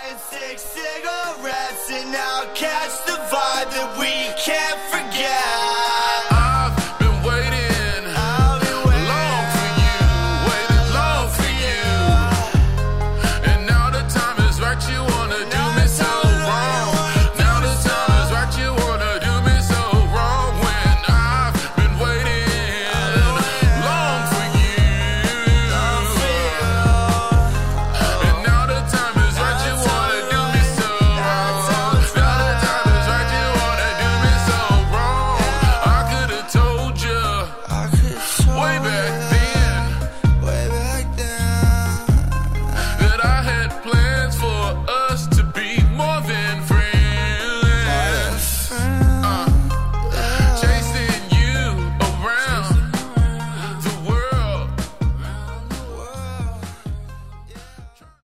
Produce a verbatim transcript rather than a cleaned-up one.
and six cigarettes, and I'll catch the vibe that we can't forget. I've been waiting I'll be waiting. long for you, waited long for you. And now the time is right, you wanna do Now me the so time is right, wrong. you wanna do Now me the so time is right, you wanna do me so wrong. When I've been waiting long for you. Long for you. And now the time is right, you wanna do me so wrong. Now the time is right, you wanna do me so wrong. I could've told you I could show way back you then way back then. that I had plans for us.